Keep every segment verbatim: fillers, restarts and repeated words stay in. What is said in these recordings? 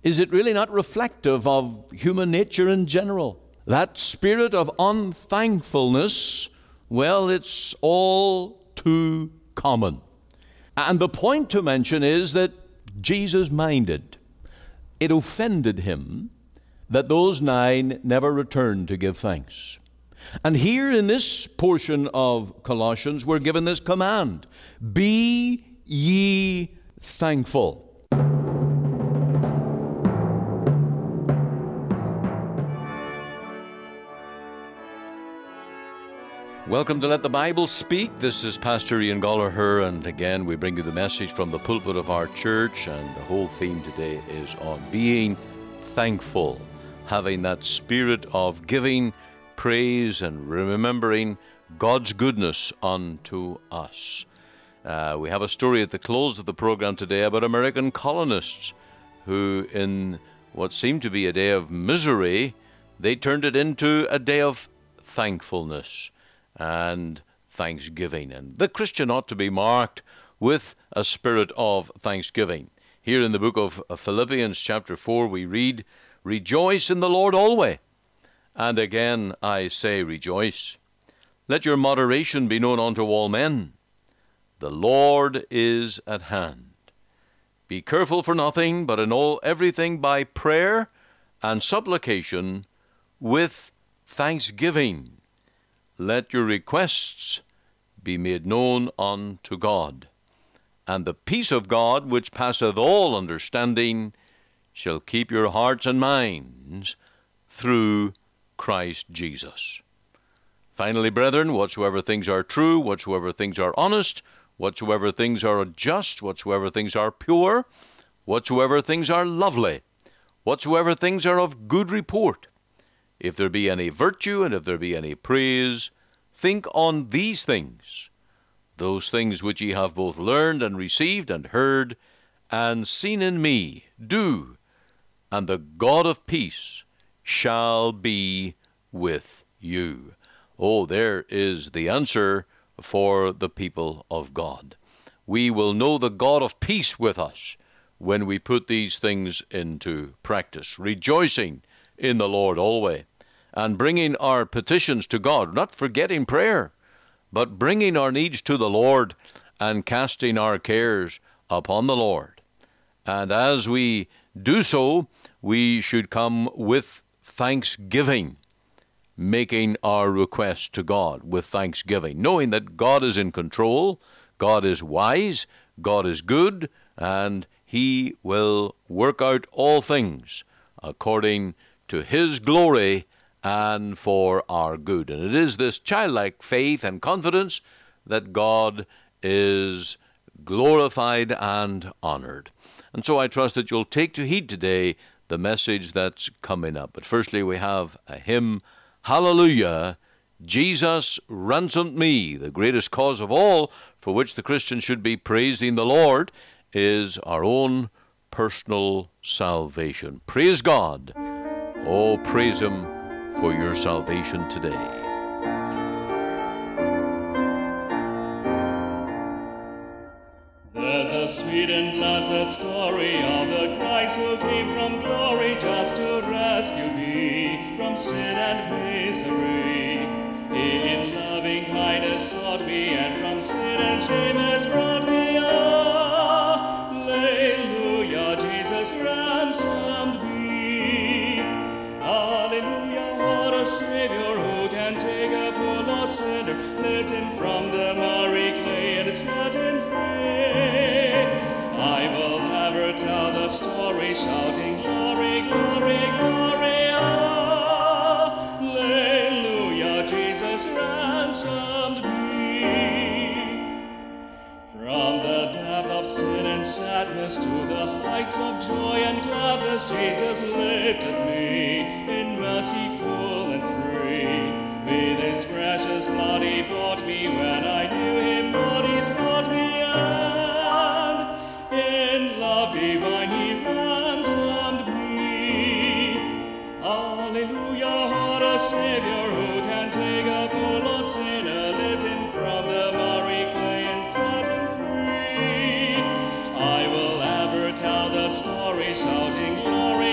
Is it really not reflective of human nature in general? That spirit of unthankfulness, well, it's all too common. And the point to mention is that Jesus minded. It offended him that those nine never returned to give thanks. And here in this portion of Colossians, we're given this command: be ye thankful. Welcome to Let the Bible Speak. This is Pastor Ian Gallagher, and again we bring you the message from the pulpit of our church, and the whole theme today is on being thankful, having that spirit of giving praise and remembering God's goodness unto us. Uh, we have a story at the close of the program today about American colonists who, in what seemed to be a day of misery, they turned it into a day of thankfulness and thanksgiving. And the Christian ought to be marked with a spirit of thanksgiving. Here in the book of Philippians chapter four we read, "Rejoice in the Lord always, and again I say rejoice. Let your moderation be known unto all men. The Lord is at hand. Be careful for nothing, but in all everything by prayer and supplication with thanksgiving. Let your requests be made known unto God. And the peace of God, which passeth all understanding, shall keep your hearts and minds through Christ Jesus." Finally, brethren, whatsoever things are true, whatsoever things are honest, whatsoever things are just, whatsoever things are pure, whatsoever things are lovely, whatsoever things are of good report, if there be any virtue, and if there be any praise, think on these things. Those things which ye have both learned and received and heard and seen in me, do, and the God of peace shall be with you. Oh, there is the answer for the people of God. We will know the God of peace with us when we put these things into practice, rejoicing in the Lord always, and bringing our petitions to God, not forgetting prayer, but bringing our needs to the Lord and casting our cares upon the Lord. And as we do so, we should come with thanksgiving, making our request to God with thanksgiving, knowing that God is in control, God is wise, God is good, and He will work out all things according to His glory and for our good. And it is this childlike faith and confidence that God is glorified and honored. And so I trust that you'll take to heed today the message that's coming up. But firstly, we have a hymn, Hallelujah, Jesus ransomed me. The greatest cause of all for which the Christian should be praising the Lord is our own personal salvation. Praise God. Oh, praise Him for your salvation today. There's a sweet and blessed story of the Christ who came from glory just to rescue me from sin and misery. He in loving kindness sought me, and from sin and shame has brought me up. Hallelujah, Jesus ransomed me. Hallelujah, what a Savior who can take a poor lost sinner, lift him from the miry clay and set him free. I will ever tell the story, shouting glory, glory, glory. Hallelujah, Jesus ransomed me. From the depth of sin and sadness to the heights of joy and gladness, Jesus lifted me in mercy full and free. With His precious blood He bought me, when I knew Him not He sought me, and in love divine He ransomed me. Hallelujah, what a Savior who can take a poor lost sinner, lift him from the miry clay and set him free. I will ever tell the story, shouting glory,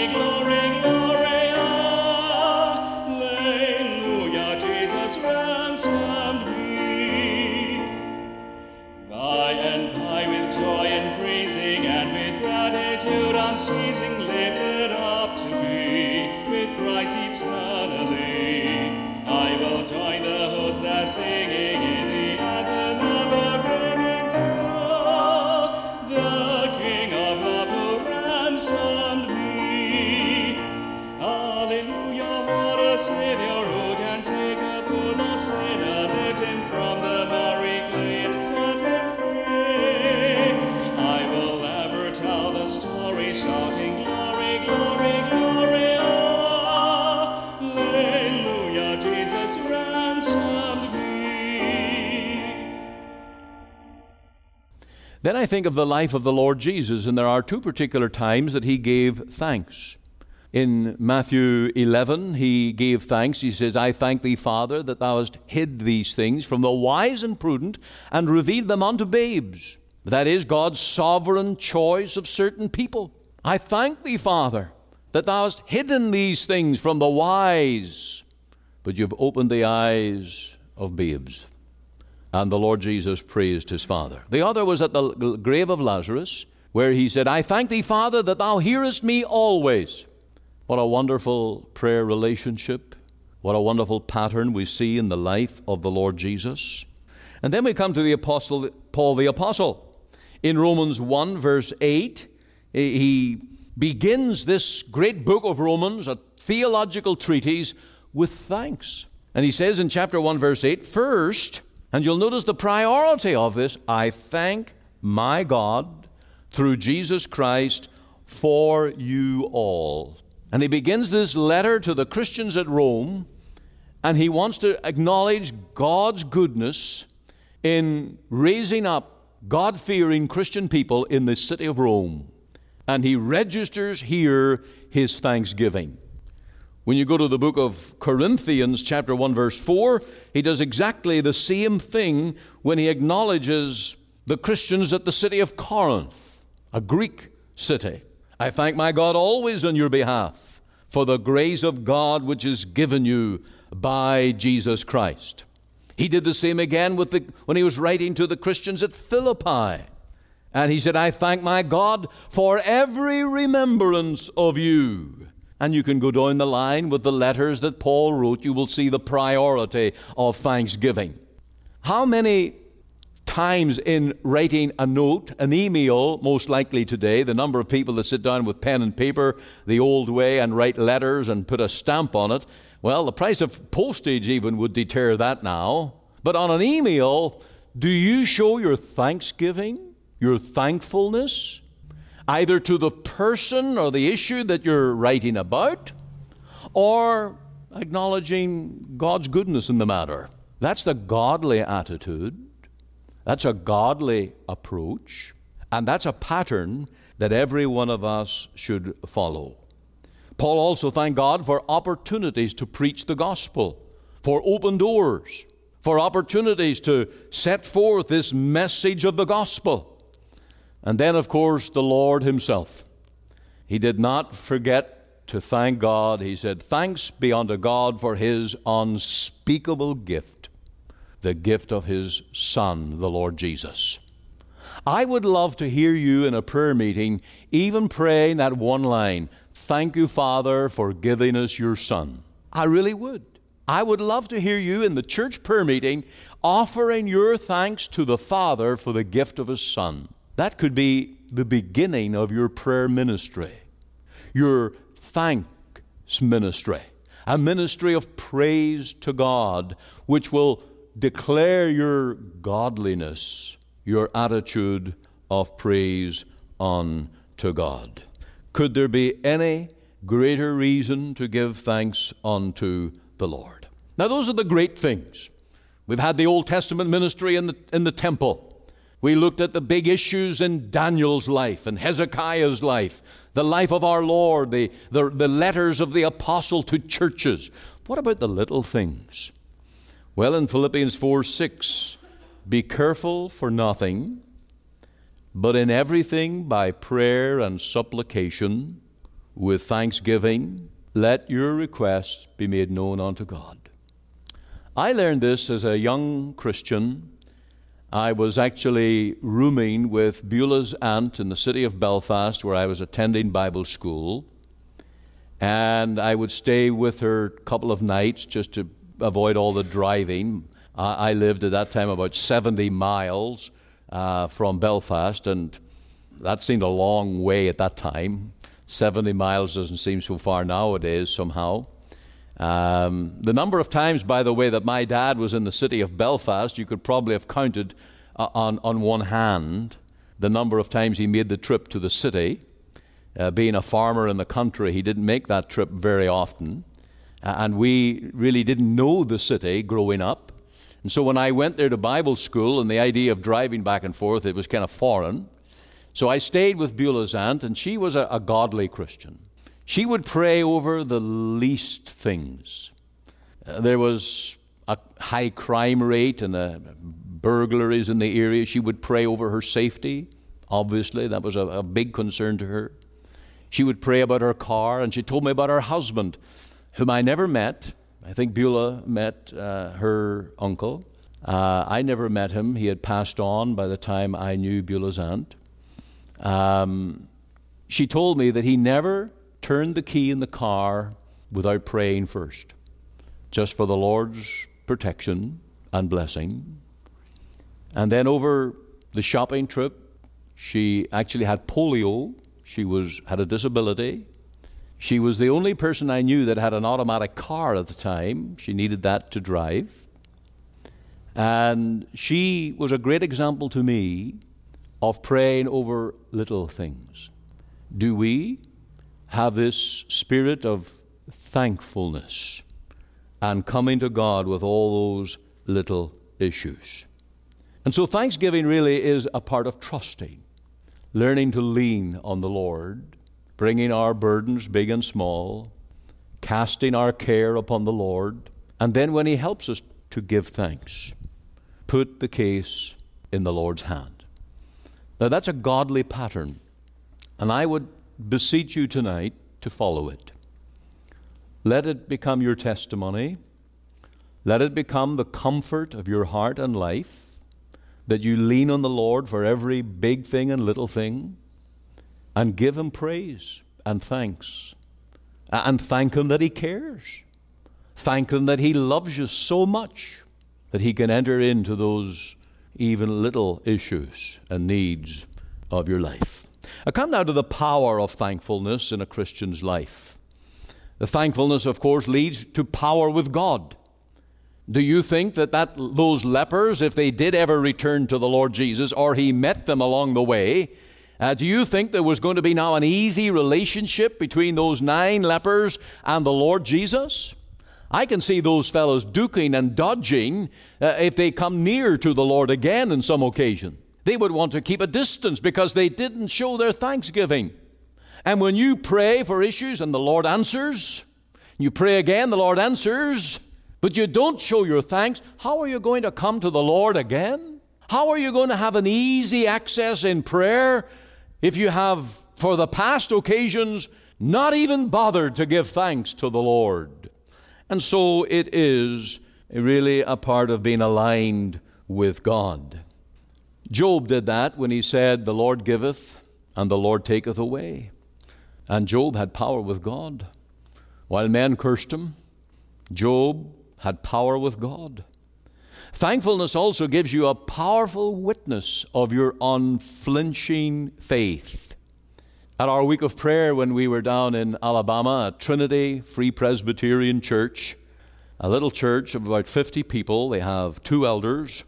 ceasing, lifted up to be with Christ eternally. I will join the hosts that singing in the anthem ever ringing tune, the King of love who ransomed me. Hallelujah, what a Savior who can take a poor sinner, lift him from the miry clay and set him free. I will ever tell the story, shouting glory, glory, glory, hallelujah, Jesus ransomed me. Then I think of the life of the Lord Jesus, and there are two particular times that he gave thanks. In Matthew eleven, he gave thanks. He says, I thank thee, Father, that thou hast hid these things from the wise and prudent and revealed them unto babes. That is God's sovereign choice of certain people. I thank thee, Father, that thou hast hidden these things from the wise, but you've opened the eyes of babes. And the Lord Jesus praised his Father. The other was at the grave of Lazarus, where he said, I thank thee, Father, that thou hearest me always. What a wonderful prayer relationship. What a wonderful pattern we see in the life of the Lord Jesus. And then we come to the Apostle Paul the Apostle. In Romans one, verse eight, he begins this great book of Romans, a theological treatise, with thanks. And he says in chapter one, verse eight, first, and you'll notice the priority of this, I thank my God through Jesus Christ for you all. And he begins this letter to the Christians at Rome, and he wants to acknowledge God's goodness in raising up God-fearing Christian people in the city of Rome. And he registers here his thanksgiving. When you go to the book of Corinthians, chapter one, verse four, he does exactly the same thing when he acknowledges the Christians at the city of Corinth, a Greek city. I thank my God always on your behalf for the grace of God which is given you by Jesus Christ. He did the same again with the, when he was writing to the Christians at Philippi. And he said, I thank my God for every remembrance of you. And you can go down the line with the letters that Paul wrote. You will see the priority of thanksgiving. How many times in writing a note, an email, most likely today, the number of people that sit down with pen and paper the old way and write letters and put a stamp on it, well, the price of postage even would deter that now. But on an email, do you show your thanksgiving, your thankfulness, either to the person or the issue that you're writing about, or acknowledging God's goodness in the matter? That's the godly attitude. That's a godly approach, and that's a pattern that every one of us should follow. Paul also thanked God for opportunities to preach the gospel, for open doors, for opportunities to set forth this message of the gospel. And then, of course, the Lord himself. He did not forget to thank God. He said, thanks be unto God for his unspeakable gift, the gift of his Son, the Lord Jesus. I would love to hear you in a prayer meeting even praying that one line, thank you, Father, for giving us your Son. I really would. I would love to hear you in the church prayer meeting offering your thanks to the Father for the gift of his Son. That could be the beginning of your prayer ministry, your thanks ministry, a ministry of praise to God, which will declare your godliness, your attitude of praise unto God. Could there be any greater reason to give thanks unto the Lord? Now, those are the great things. We've had the Old Testament ministry in the, in the temple. We looked at the big issues in Daniel's life and Hezekiah's life, the life of our Lord, the, the, the letters of the apostle to churches. What about the little things? Well, in Philippians four six, be careful for nothing, but in everything by prayer and supplication, with thanksgiving, let your requests be made known unto God. I learned this as a young Christian, I was actually rooming with Beulah's aunt in the city of Belfast, where I was attending Bible school. And I would stay with her a couple of nights just to avoid all the driving. I, I lived at that time about seventy miles uh, from Belfast, and that seemed a long way at that time. seventy miles doesn't seem so far nowadays somehow. Um, the number of times, by the way, that my dad was in the city of Belfast, you could probably have counted uh, on, on one hand the number of times he made the trip to the city. Uh, being a farmer in the country, he didn't make that trip very often. Uh, and we really didn't know the city growing up. And so when I went there to Bible school, and the idea of driving back and forth, it was kind of foreign. So I stayed with Beulah's aunt, and she was a, a godly Christian. She would pray over the least things. Uh, there was a high crime rate and uh, burglaries in the area. She would pray over her safety. Obviously, that was a, a big concern to her. She would pray about her car, and she told me about her husband, whom I never met. I think Beulah met uh, her uncle. Uh, I never met him. He had passed on by the time I knew Beulah's aunt. Um, she told me that he never turned the key in the car without praying first, just for the Lord's protection and blessing. And then over the shopping trip, she actually had polio. She was had a disability. She was the only person I knew that had an automatic car at the time. She needed that to drive. And she was a great example to me of praying over little things. Do we have this spirit of thankfulness and coming to God with all those little issues? And so thanksgiving really is a part of trusting, learning to lean on the Lord, bringing our burdens, big and small, casting our care upon the Lord, and then when He helps us, to give thanks. Put the case in the Lord's hand. Now that's a godly pattern, and I would beseech you tonight to follow it. Let it become your testimony. Let it become the comfort of your heart and life, that you lean on the Lord for every big thing and little thing, and give Him praise and thanks, and thank Him that He cares. Thank Him that He loves you so much that He can enter into those even little issues and needs of your life. I come now to the power of thankfulness in a Christian's life. The thankfulness, of course, leads to power with God. Do you think that, that those lepers, if they did ever return to the Lord Jesus, or He met them along the way, uh, do you think there was going to be now an easy relationship between those nine lepers and the Lord Jesus? I can see those fellows duking and dodging uh, if they come near to the Lord again on some occasion. They would want to keep a distance because they didn't show their thanksgiving. And when you pray for issues and the Lord answers, you pray again, the Lord answers, but you don't show your thanks, how are you going to come to the Lord again? How are you going to have an easy access in prayer if you have, for the past occasions, not even bothered to give thanks to the Lord? And so it is really a part of being aligned with God. Job did that when he said, "The Lord giveth and the Lord taketh away." And Job had power with God. While men cursed him, Job had power with God. Thankfulness also gives you a powerful witness of your unflinching faith. At our week of prayer when we were down in Alabama at Trinity Free Presbyterian Church, a little church of about fifty people, they have two elders,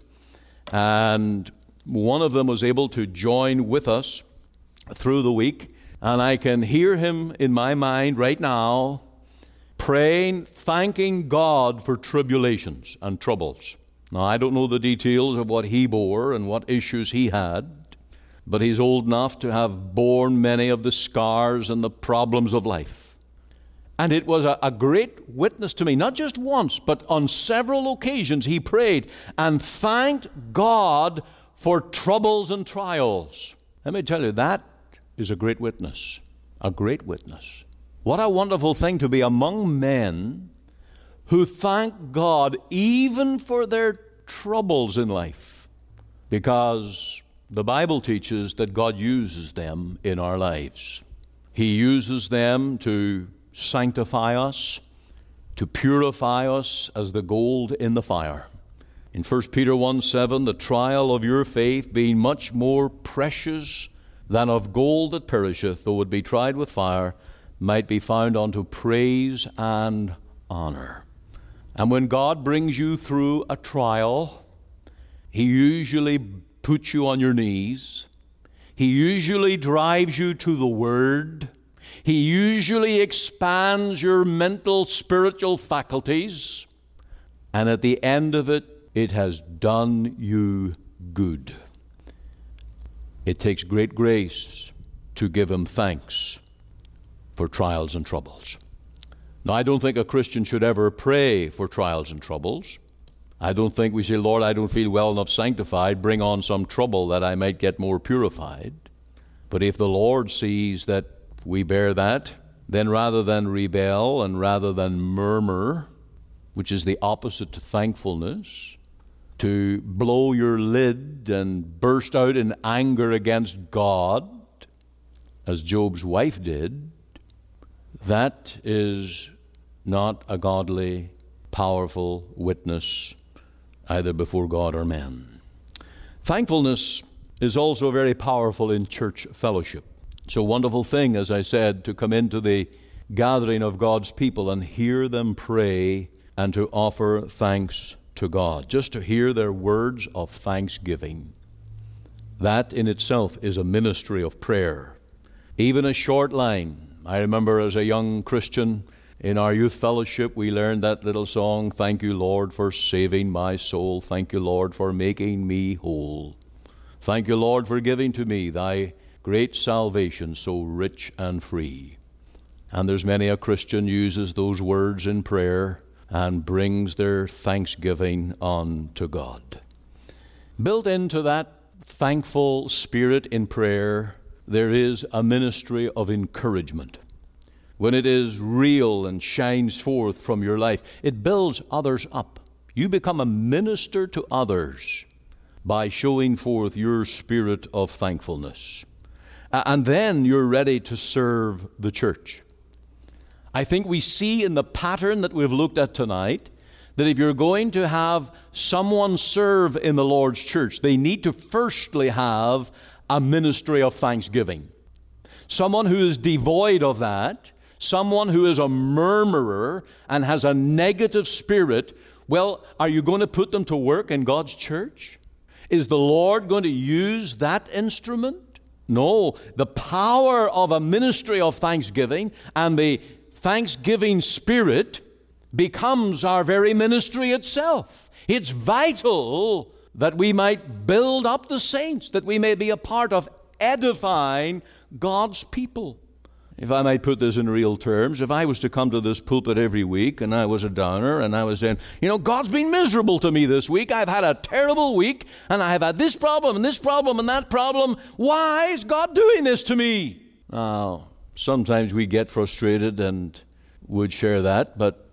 and one of them was able to join with us through the week, and I can hear him in my mind right now praying, thanking God for tribulations and troubles. Now, I don't know the details of what he bore and what issues he had, but he's old enough to have borne many of the scars and the problems of life. And it was a, a great witness to me, not just once, but on several occasions he prayed and thanked God for troubles and trials. Let me tell you, that is a great witness, a great witness. What a wonderful thing to be among men who thank God even for their troubles in life. because the Bible teaches that God uses them in our lives. He uses them to sanctify us, to purify us as the gold in the fire. In First Peter one seven, the trial of your faith being much more precious than of gold that perisheth, though it be tried with fire, might be found unto praise and honor. And when God brings you through a trial, He usually puts you on your knees. He usually drives you to the Word. He usually expands your mental, spiritual faculties. And at the end of it, it has done you good. It takes great grace to give Him thanks for trials and troubles. Now, I don't think a Christian should ever pray for trials and troubles. I don't think we say, Lord, I don't feel well enough sanctified, bring on some trouble that I might get more purified. But if the Lord sees that we bear that, then rather than rebel and rather than murmur, which is the opposite to thankfulness, to blow your lid and burst out in anger against God, as Job's wife did, that is not a godly, powerful witness either before God or men. Thankfulness is also very powerful in church fellowship. It's a wonderful thing, as I said, to come into the gathering of God's people and hear them pray and to offer thanks to God, just to hear their words of thanksgiving. That in itself is a ministry of prayer. Even a short line. I remember as a young Christian in our youth fellowship, we learned that little song, "Thank you, Lord, for saving my soul. Thank you, Lord, for making me whole. Thank you, Lord, for giving to me thy great salvation, so rich and free." And there's many a Christian uses those words in prayer and brings their thanksgiving on to God. Built into that thankful spirit in prayer, there is a ministry of encouragement. When it is real and shines forth from your life, it builds others up. You become a minister to others by showing forth your spirit of thankfulness. And then you're ready to serve the church. I think we see in the pattern that we've looked at tonight that if you're going to have someone serve in the Lord's church, they need to firstly have a ministry of thanksgiving. Someone who is devoid of that, someone who is a murmurer and has a negative spirit, well, are you going to put them to work in God's church? Is the Lord going to use that instrument? No. The power of a ministry of thanksgiving and the thanksgiving spirit becomes our very ministry itself. It's vital that we might build up the saints, that we may be a part of edifying God's people. If I might put this in real terms, if I was to come to this pulpit every week and I was a downer and I was saying, you know, God's been miserable to me this week. I've had a terrible week and I've had this problem and this problem and that problem. Why is God doing this to me? Now, sometimes we get frustrated and would share that, but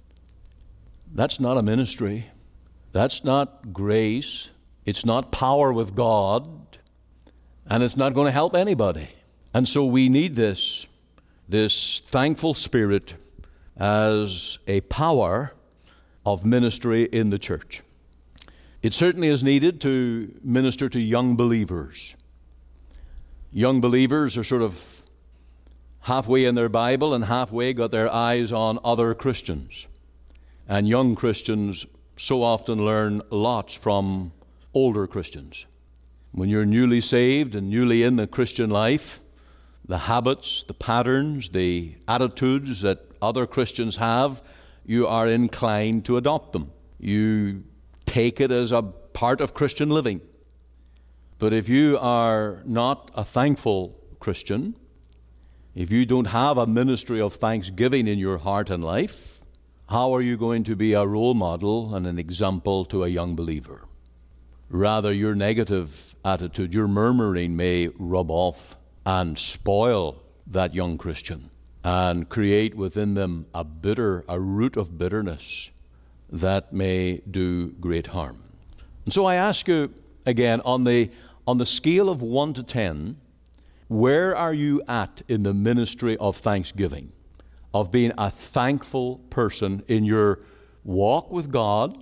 that's not a ministry. That's not grace. It's not power with God. And it's not going to help anybody. And so we need this, this thankful spirit as a power of ministry in the church. It certainly is needed to minister to young believers. Young believers are sort of halfway in their Bible and halfway got their eyes on other Christians. And young Christians so often learn lots from older Christians. When you're newly saved and newly in the Christian life, the habits, the patterns, the attitudes that other Christians have, you are inclined to adopt them. You take it as a part of Christian living. But if you are not a thankful Christian, if you don't have a ministry of thanksgiving in your heart and life, how are you going to be a role model and an example to a young believer? Rather, your negative attitude, your murmuring may rub off and spoil that young Christian and create within them a bitter, a root of bitterness that may do great harm. And so I ask you, again, on the, on the scale of one to ten, where are you at in the ministry of thanksgiving, of being a thankful person in your walk with God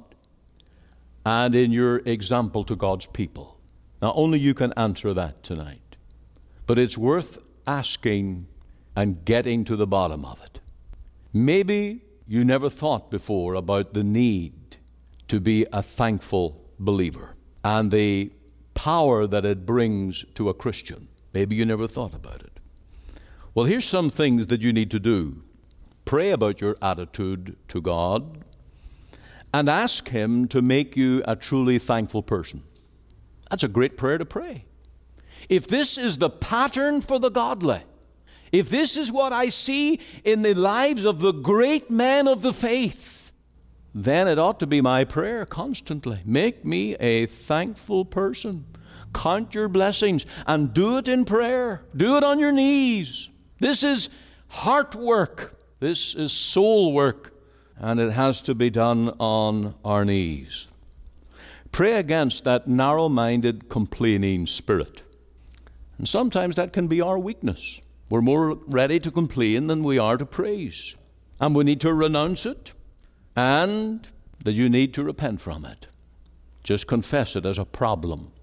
and in your example to God's people? Now, only you can answer that tonight, but it's worth asking and getting to the bottom of it. Maybe you never thought before about the need to be a thankful believer and the power that it brings to a Christian. Maybe you never thought about it. Well, here's some things that you need to do. Pray about your attitude to God and ask Him to make you a truly thankful person. That's a great prayer to pray. If this is the pattern for the godly, if this is what I see in the lives of the great men of the faith, then it ought to be my prayer constantly. Make me a thankful person. Count your blessings and do it in prayer. Do it on your knees. This is heart work. This is soul work, and it has to be done on our knees. Pray against that narrow-minded, complaining spirit. And sometimes that can be our weakness. We're more ready to complain than we are to praise. And we need to renounce it, and that you need to repent from it. Just confess it as a problem.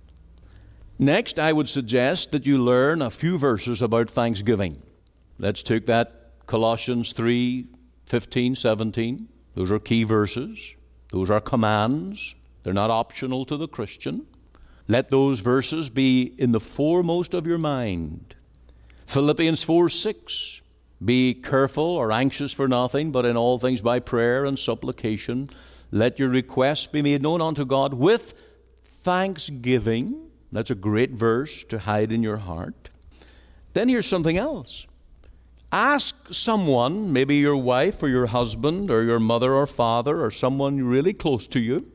Next, I would suggest that you learn a few verses about thanksgiving. Let's take that Colossians three, fifteen, seventeen. Those are key verses. Those are commands. They're not optional to the Christian. Let those verses be in the foremost of your mind. Philippians four, six. Be careful or anxious for nothing, but in all things by prayer and supplication, let your requests be made known unto God with thanksgiving. That's a great verse to hide in your heart. Then here's something else. Ask someone, maybe your wife or your husband or your mother or father or someone really close to you,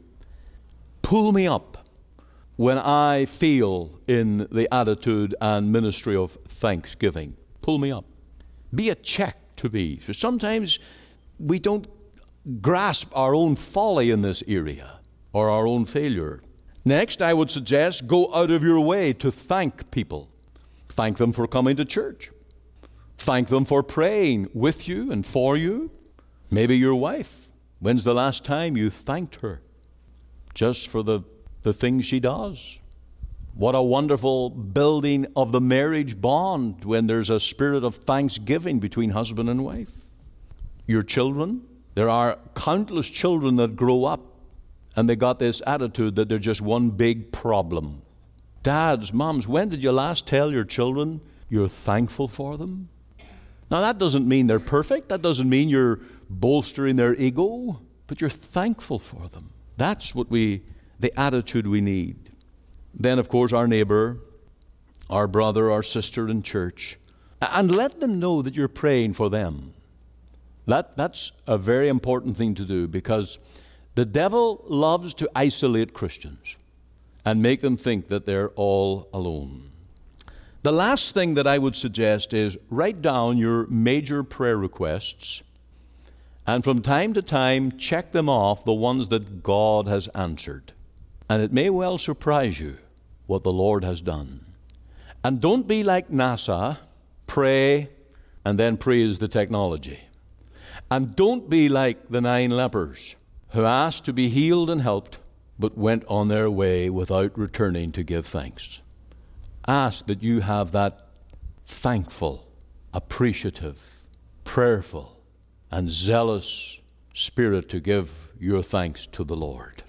pull me up when I feel in the attitude and ministry of thanksgiving. Pull me up. Be a check to me. So sometimes we don't grasp our own folly in this area or our own failure. Next, I would suggest go out of your way to thank people. Thank them for coming to church. Thank them for praying with you and for you. Maybe your wife. When's the last time you thanked her just for the, the things she does? What a wonderful building of the marriage bond when there's a spirit of thanksgiving between husband and wife. Your children. There are countless children that grow up and they got this attitude that they're just one big problem. Dads, moms, when did you last tell your children you're thankful for them? Now, that doesn't mean they're perfect. That doesn't mean you're bolstering their ego, but you're thankful for them. That's what we, the attitude we need. Then, of course, our neighbor, our brother, our sister in church, and let them know that you're praying for them. That, that's a very important thing to do, because the devil loves to isolate Christians and make them think that they're all alone. The last thing that I would suggest is write down your major prayer requests and from time to time check them off, the ones that God has answered. And it may well surprise you what the Lord has done. And don't be like NASA, pray and then praise the technology. And don't be like the nine lepers who asked to be healed and helped, but went on their way without returning to give thanks. Ask that you have that thankful, appreciative, prayerful, and zealous spirit to give your thanks to the Lord.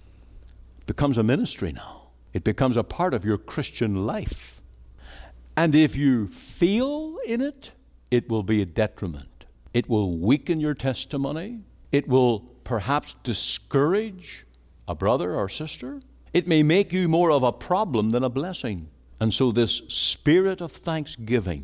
It becomes a ministry now. It becomes a part of your Christian life. And if you feel in it, it will be a detriment. It will weaken your testimony. It will perhaps discourage a brother or sister. It may make you more of a problem than a blessing. And so this spirit of thanksgiving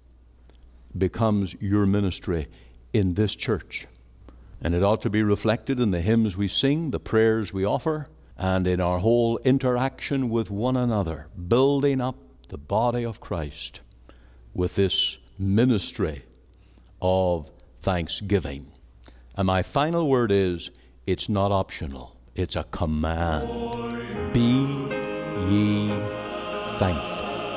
becomes your ministry in this church. And it ought to be reflected in the hymns we sing, the prayers we offer, and in our whole interaction with one another, building up the body of Christ with this ministry of thanksgiving. And my final word is, it's not optional. It's a command. Be ye thankful.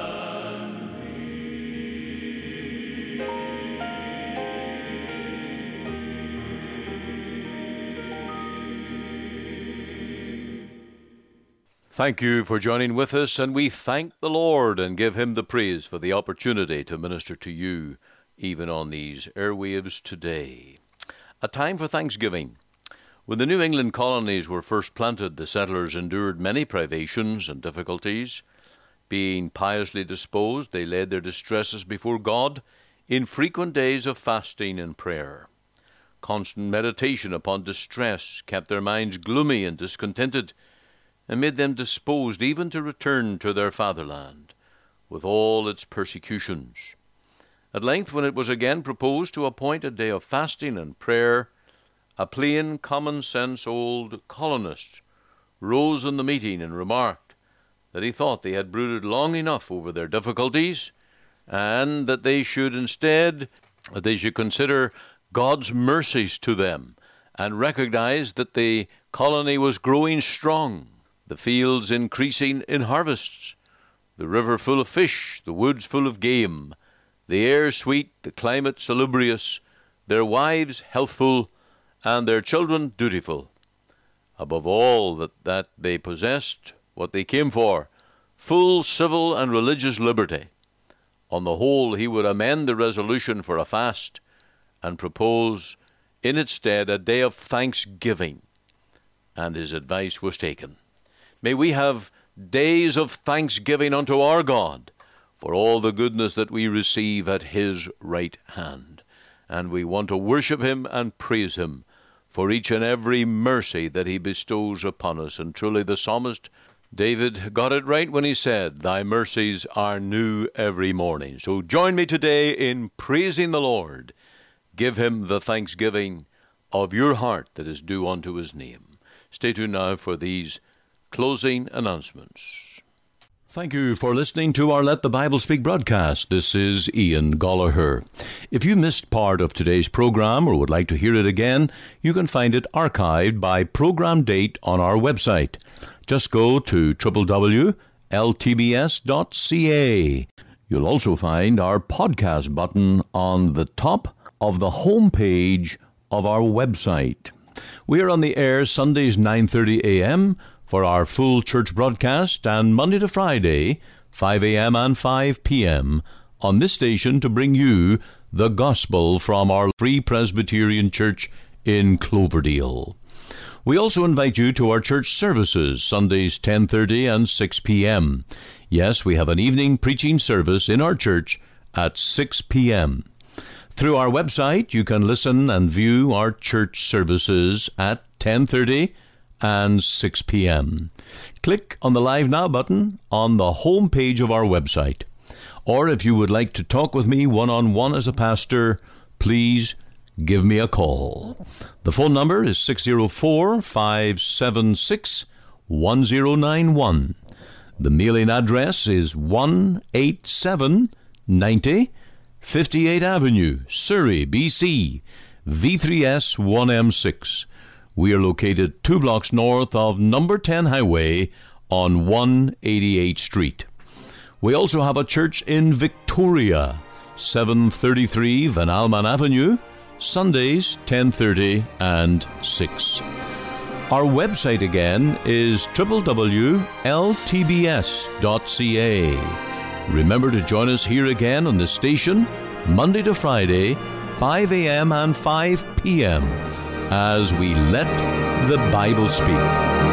Thank you for joining with us, and we thank the Lord and give Him the praise for the opportunity to minister to you even on these airwaves today. A time for thanksgiving. When the New England colonies were first planted, the settlers endured many privations and difficulties. Being piously disposed, they laid their distresses before God in frequent days of fasting and prayer. Constant meditation upon distress kept their minds gloomy and discontented, and made them disposed even to return to their fatherland, with all its persecutions. At length, when it was again proposed to appoint a day of fasting and prayer, a plain, common-sense old colonist rose in the meeting and remarked that he thought they had brooded long enough over their difficulties, and that they should instead, that they should consider God's mercies to them, and recognize that the colony was growing strong, the fields increasing in harvests, the river full of fish, the woods full of game, the air sweet, the climate salubrious, their wives healthful, and their children dutiful. Above all, that, that they possessed what they came for, full civil and religious liberty. On the whole, he would amend the resolution for a fast, and propose in its stead a day of thanksgiving, and his advice was taken. May we have days of thanksgiving unto our God for all the goodness that we receive at His right hand. And we want to worship Him and praise Him for each and every mercy that He bestows upon us. And truly the psalmist David got it right when he said, "Thy mercies are new every morning." So join me today in praising the Lord. Give Him the thanksgiving of your heart that is due unto His name. Stay tuned now for these closing announcements. Thank you for listening to our Let the Bible Speak broadcast. This is Ian Gollaher. If you missed part of today's program or would like to hear it again, you can find it archived by program date on our website. Just go to w w w dot l t b s dot c a. You'll also find our podcast button on the top of the home page of our website. We are on the air Sundays nine thirty a.m., for our full church broadcast, and Monday to Friday, five a.m. and five p.m. on this station to bring you the gospel from our Free Presbyterian Church in Cloverdale. We also invite you to our church services, Sundays ten thirty and six p.m. Yes, we have an evening preaching service in our church at six p.m. Through our website, you can listen and view our church services at ten thirty and six p.m. Click on the Live Now button on the home page of our website. Or if you would like to talk with me one-on-one as a pastor, please give me a call. The phone number is six oh four, five seven six, one oh nine one. The mailing address is one eighty-seven ninety fifty-eighth Avenue, Surrey, B C, V three S one M six. We are located two blocks north of number ten Highway on one eighty-eighth Street. We also have a church in Victoria, seven thirty-three Van Alman Avenue, Sundays ten thirty and six. Our website again is w w w dot l t b s dot c a. Remember to join us here again on this station, Monday to Friday, five a.m. and five p.m., as we let the Bible speak.